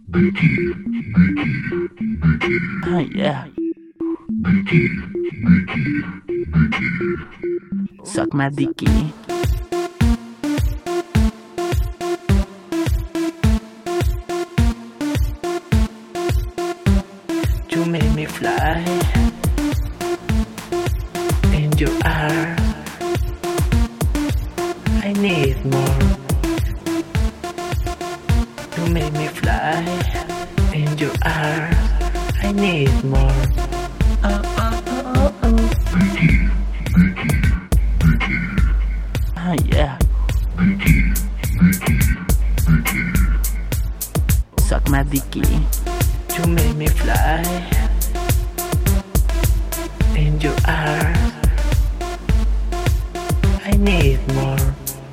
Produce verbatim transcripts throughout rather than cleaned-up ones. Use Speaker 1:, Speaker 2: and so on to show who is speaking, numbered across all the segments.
Speaker 1: Oh yeah. Suck my dicky. You make me fly in your arms. I need more. You make me fly in your arms. I need more. Oh oh oh oh oh. Oh yeah. Suck my dicky. You make me fly in your arms. I need more.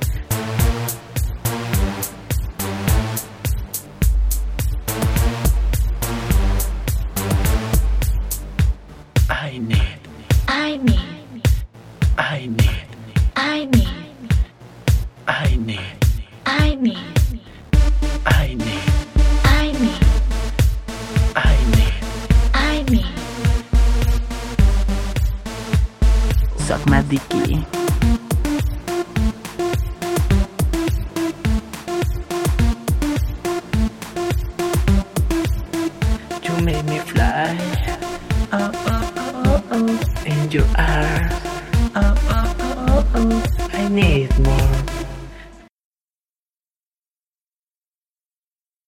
Speaker 1: I need.
Speaker 2: I need.
Speaker 1: I need.
Speaker 2: I need.
Speaker 1: I need.
Speaker 2: I need.
Speaker 1: I need.
Speaker 2: I need.
Speaker 1: I need.
Speaker 2: I need.
Speaker 1: Suck my dicky. You make me fly. Oh oh oh oh. In your arms. Oh oh oh oh. I need more.